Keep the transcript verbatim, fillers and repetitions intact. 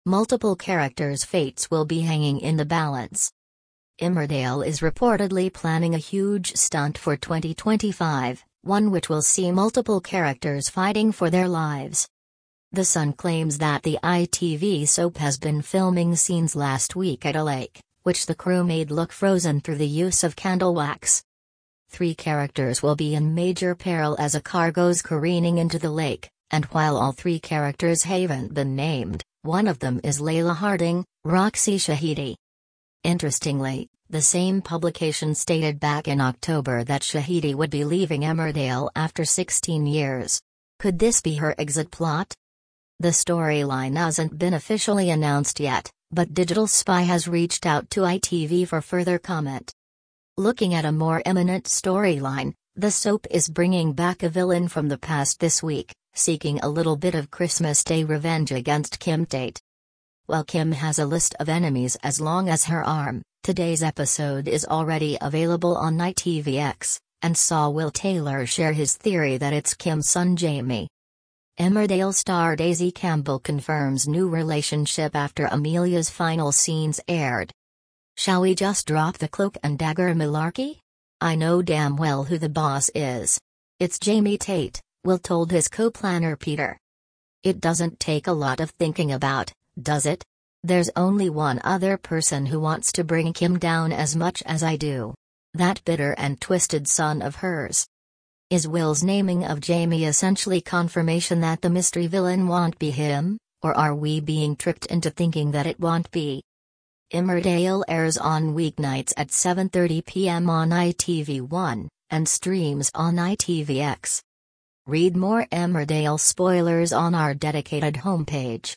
multiple characters' fates will be hanging in the balance. Emmerdale is reportedly planning a huge stunt for twenty twenty-five, one which will see multiple characters fighting for their lives. The Sun claims that the I T V soap has been filming scenes last week at a lake, which the crew made look frozen through the use of candle wax. Three characters will be in major peril as a car goes careening into the lake, and while all three characters haven't been named, one of them is Layla Harding, Roxy Shahidi. Interestingly, the same publication stated back in October that Shahidi would be leaving Emmerdale after sixteen years. Could this be her exit plot? The storyline hasn't been officially announced yet, but Digital Spy has reached out to I T V for further comment. Looking at a more imminent storyline, the soap is bringing back a villain from the past this week, seeking a little bit of Christmas Day revenge against Kim Tate. While Kim has a list of enemies as long as her arm, today's episode is already available on I T V X, and saw Will Taylor share his theory that it's Kim's son Jamie. Emmerdale star Daisy Campbell confirms new relationship after Amelia's final scenes aired. Shall we just drop the cloak and dagger malarkey? I know damn well who the boss is. It's Jamie Tate, Will told his co-planner Peter. It doesn't take a lot of thinking about, does it? There's only one other person who wants to bring Kim down as much as I do. That bitter and twisted son of hers. Is Will's naming of Jamie essentially confirmation that the mystery villain won't be him, or are we being tricked into thinking that it won't be? Emmerdale airs on weeknights at seven thirty p m on I T V one, and streams on I T V X. Read more Emmerdale spoilers on our dedicated homepage.